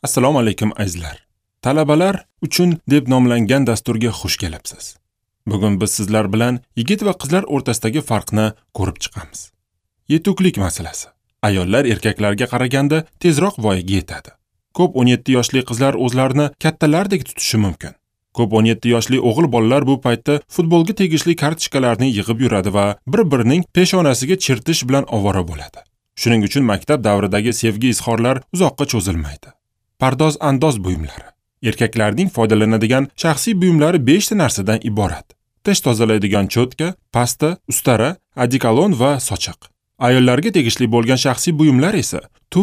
Assalomu alaykum azizlar. Talabalar uchun deb nomlangan dasturga xush kelibsiz. Bugun biz sizlar bilan yigit va qizlar o'rtasidagi farqni ko'rib chiqamiz. Yetuklik masalasi. Ayollar erkaklarga qaraganda tezroq voyaga yetadi. Ko'p 17 yoshli qizlar o'zlarini kattalardek tutishi mumkin. Ko'p 17 yoshli o'g'il bolalar bu paytda futbolga tegishli kartochkalarni yig'ib yuradi va bir-birining peshonasiga chertish bilan ovora bo'ladi. Shuning uchun maktab davridagi sevgi izhorlar uzoqqa cho'zilmaydi. Pardoz andoz buyumlari. Erkaklarning foydalanadigan shaxsiy buyumlari 5 ta narsadan iborat. Tish tozalaydigan cho'tka, pasta, ustara, adikolon va sochiq. Ayollarga tegishli bo'lgan shaxsiy buyumlar esa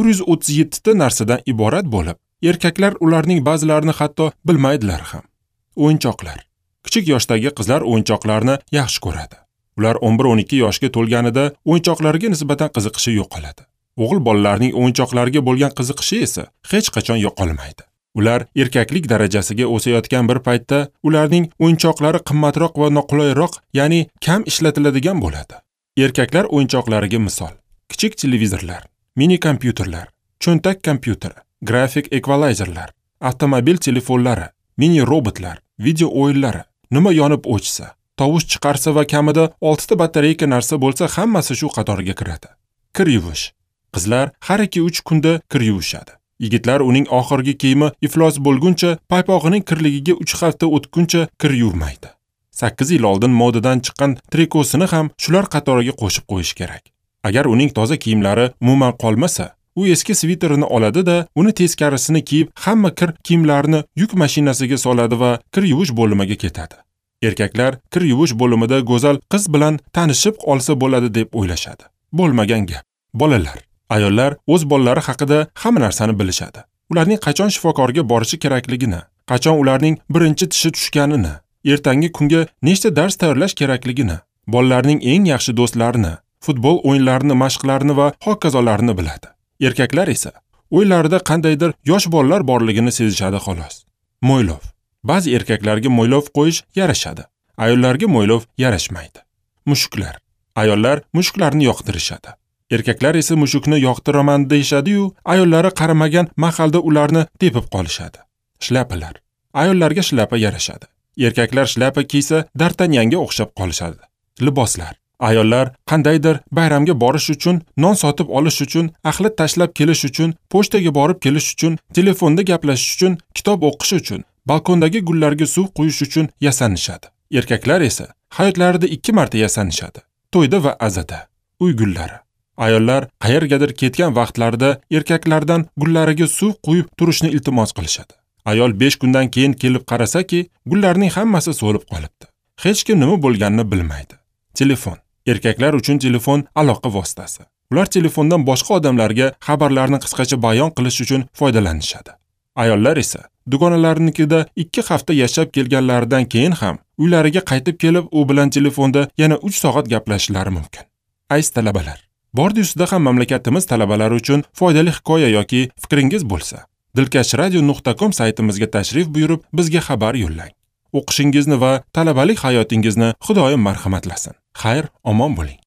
437 ta narsadan iborat bo'lib, erkaklar ularning ba'zilarini hatto bilmaydilar ham. O'yinchoqlar. Kichik yoshdagi qizlar o'yinchoqlarni yaxshi ko'radi. Ular 11-12 yoshga to'lganida o'yinchoqlarga nisbatan qiziqishi yo'qoladi. O'g'il bolalarning o'yinchoqlarga bo'lgan qiziqishi esa hech qachon yo'qolmaydi. Ular erkaklik darajasiga o'sayotgan bir paytda ularning o'yinchoqlari qimmatroq va noqulayroq, ya'ni kam ishlatiladigan bo'ladi. Erkaklar o'yinchoqlariga misol: kichik televizorlar, mini kompyuterlar, cho'ntak kompyuteri, grafik ekvalizerlar, avtomobil telefonlari, mini robotlar, video o'yinlari, nima yonib o'chsa, tovush chiqarsa va kamida 6 ta batareyka narsa bo'lsa, hammasi shu qatorga kiradi. Kir yuvish. Qizlar har 2-3 kunda kir yuvishadi. Yigitlar uning oxirgi kiyimi iflos bo'lguncha, paypog'ining kirligiga 3 hafta o'tguncha kir yuvmaydi. 8 yil oldin modadan chiqqan trikosini ham shular qatoriga qo'shib qo'yish kerak. Agar uning toza kiyimlari umuman qolmasa, u eski sviterini oladi-da, uni teskarisini kiyib, hamma kir kiyimlarini yuk mashinasiga soladi va kir yuvish bo'limiga ketadi. Erkaklar kir yuvish bo'limida go'zal qiz bilan tanishib olsa bo'ladi deb o'ylashadi. Bo'lmagan gap. Bolalar. Ayollar o'z bolalari haqida hamma narsani bilishadi. Ularning qachon shifokorga borishi kerakligini, qachon ularning birinchi tishi tushganini, ertangi kunga nechta dars tayyorlash kerakligini, bolalarning eng yaxshi do'stlarini, futbol o'yinlarini, mashqlarini va hokazolarini biladi. Erkaklar esa o'ylarida qandaydir yosh bolalar borligini sezishadi xolos. Mo'ylov. Ba'zi erkaklarga mo'ylov qo'yish yarashadi. Ayollarga mo'ylov yarashmaydi. Mushuklar. Ayollar mushuklarni yoqtirishadi. Erkaklar esa mushukni yoqtiraman deyishadi-yu, ayollari qaramagan mahalda ularni tepib qolishadi. Shlapalar. Ayollarga shlapa yarashadi. Erkaklar shlapa kiysa D'Artagnanga o'xshab qolishadi. Liboslar. Ayollar qandaydir bayramga borish uchun, non sotib olish uchun, axlat tashlab kelish uchun, pochtaga borib kelish uchun, telefonda gaplashish uchun, kitob o'qish uchun, balkondagi gullarga suv quyish uchun yasanishadi. Erkaklar esa hayotlarida 2 marta yasanishadi. To'yda va azada. Uy gullari. Ayollar qayergadir ketgan vaqtlarida erkaklardan gullariga suv quyib turishni iltimos qilishadi. Ayol 5 kundan keyin kelib qarasaki, gullarning hammasi so'lib qolibdi. Hech kim nima bo'lganini bilmaydi. Telefon. Erkaklar uchun telefon aloqa vositasi. Ular telefondan boshqa odamlarga xabarlarni qisqacha bayon qilish uchun foydalanishadi. Ayollar esa dugonalarnikida 2 hafta yashab kelganlaridan keyin ham uylariga qaytib kelib, u bilan telefonda yana 3 soat gaplashishlari mumkin. Aziz talabalar, Bordiyusida ham mamlakatimiz talabalari uchun foydali hikoya yoki fikringiz bo'lsa, dilkashradio.com saytimizga tashrif buyurib, bizga xabar yo'llang. O'qishingizni va talabalik hayotingizni Xudoyim marhamatlasin. Xayr, omon bo'ling.